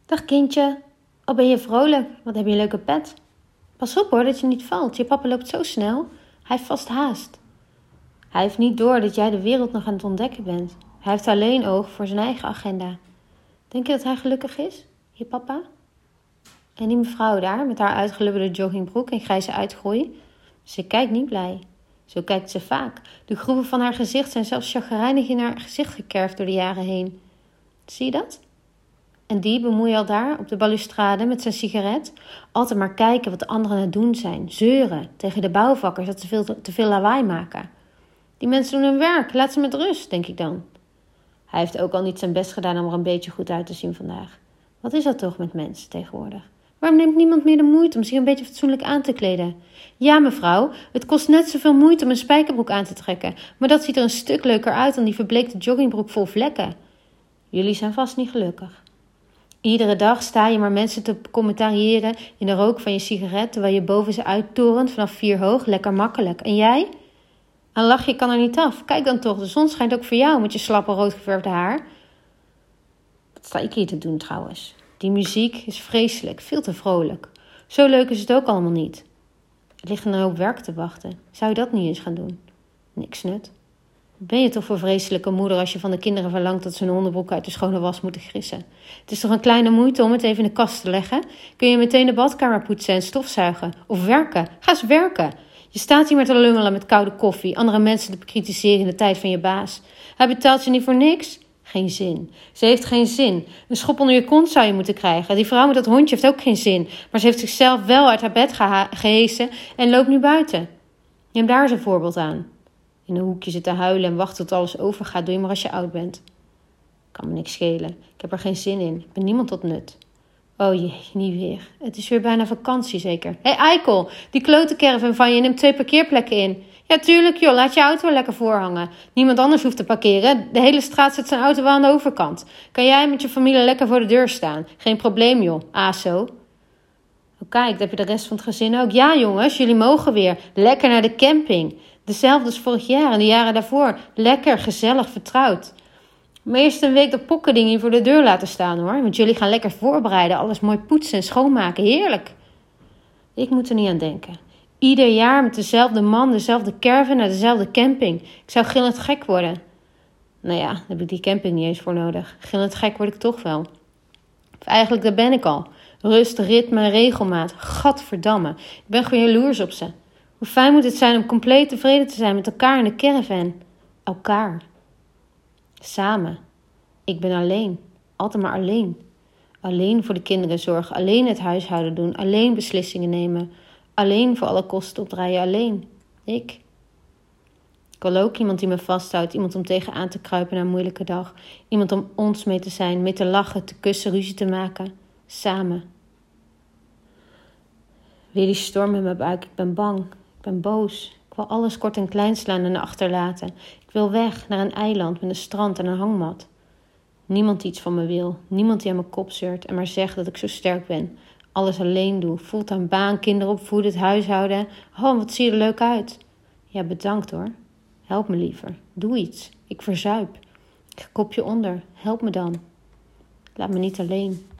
Dag kindje. Oh, ben je vrolijk? Wat heb je een leuke pet. Pas op hoor, dat je niet valt. Je papa loopt zo snel. Hij heeft vast haast. Hij heeft niet door dat jij de wereld nog aan het ontdekken bent. Hij heeft alleen oog voor zijn eigen agenda. Denk je dat hij gelukkig is, je papa? En die mevrouw daar, met haar uitgelubberde joggingbroek en grijze uitgroei, ze kijkt niet blij. Zo kijkt ze vaak. De groeven van haar gezicht zijn zelfs chagrijnig in haar gezicht gekerfd door de jaren heen. Zie je dat? En die bemoei al daar op de balustrade met zijn sigaret. Altijd maar kijken wat de anderen aan het doen zijn. Zeuren tegen de bouwvakkers dat ze te veel lawaai maken. Die mensen doen hun werk, laat ze met rust, denk ik dan. Hij heeft ook al niet zijn best gedaan om er een beetje goed uit te zien vandaag. Wat is dat toch met mensen tegenwoordig? Waarom neemt niemand meer de moeite om zich een beetje fatsoenlijk aan te kleden? Ja, mevrouw, het kost net zoveel moeite om een spijkerbroek aan te trekken. Maar dat ziet er een stuk leuker uit dan die verbleekte joggingbroek vol vlekken. Jullie zijn vast niet gelukkig. Iedere dag sta je maar mensen te commentariëren in de rook van je sigaret, terwijl je boven ze uittorent vanaf 4 hoog, lekker makkelijk. En jij? Een lachje kan er niet af. Kijk dan toch, de zon schijnt ook voor jou met je slappe roodgeverfde haar. Wat sta ik hier te doen trouwens? Die muziek is vreselijk, veel te vrolijk. Zo leuk is het ook allemaal niet. Er ligt een hoop werk te wachten. Zou je dat niet eens gaan doen? Niks nut. Wat ben je toch voor vreselijke moeder als je van de kinderen verlangt dat ze hun onderbroek uit de schone was moeten gissen? Het is toch een kleine moeite om het even in de kast te leggen? Kun je meteen de badkamer poetsen en stofzuigen? Of werken? Ga eens werken! Je staat hier maar te lungelen met koude koffie, andere mensen te bekritiseren in de tijd van je baas. Hij betaalt je niet voor niks? Geen zin. Ze heeft geen zin. Een schop onder je kont zou je moeten krijgen. Die vrouw met dat hondje heeft ook geen zin. Maar ze heeft zichzelf wel uit haar bed gehesen en loopt nu buiten. Neem daar eens een voorbeeld aan. In een hoekje zitten huilen en wachten tot alles overgaat. Doe je maar als je oud bent. Kan me niks schelen. Ik heb er geen zin in. Ik ben niemand tot nut. Oh jee, niet weer. Het is weer bijna vakantie zeker. Hé Eikel, die klote caravan van je neemt 2 parkeerplekken in. Ja tuurlijk joh, laat je auto lekker voorhangen. Niemand anders hoeft te parkeren. De hele straat zet zijn auto wel aan de overkant. Kan jij met je familie lekker voor de deur staan. Geen probleem joh, ASO. Oh kijk, heb je de rest van het gezin ook. Ja jongens, jullie mogen weer. Lekker naar de camping. Dezelfde als vorig jaar en de jaren daarvoor. Lekker, gezellig, vertrouwd. Maar eerst een week de pokkending hier voor de deur laten staan hoor. Want jullie gaan lekker voorbereiden. Alles mooi poetsen en schoonmaken. Heerlijk. Ik moet er niet aan denken. Ieder jaar met dezelfde man, dezelfde caravan naar dezelfde camping. Ik zou gillend gek worden. Nou ja, daar heb ik die camping niet eens voor nodig. Gillend gek word ik toch wel. Of eigenlijk, daar ben ik al. Rust, ritme en regelmaat. Gadverdamme. Ik ben gewoon jaloers op ze. Hoe fijn moet het zijn om compleet tevreden te zijn met elkaar in de caravan. Elkaar. Samen. Ik ben alleen. Altijd maar alleen. Alleen voor de kinderen zorgen. Alleen het huishouden doen. Alleen beslissingen nemen. Alleen voor alle kosten opdraaien. Alleen. Ik wil ook iemand die me vasthoudt. Iemand om tegenaan te kruipen na een moeilijke dag. Iemand om ons mee te zijn. Mee te lachen, te kussen, ruzie te maken. Samen. Weer die storm in mijn buik. Ik ben bang. Ik ben boos. Ik wil alles kort en klein slaan en achterlaten. Ik wil weg naar een eiland met een strand en een hangmat. Niemand die iets van me wil. Niemand die aan mijn kop zeurt en maar zegt dat ik zo sterk ben. Alles alleen doe. Fulltime baan, kinderen opvoeden, het huishouden. Oh, wat zie je er leuk uit. Ja, bedankt hoor. Help me liever. Doe iets. Ik verzuip. Ik ga kopje onder. Help me dan. Laat me niet alleen.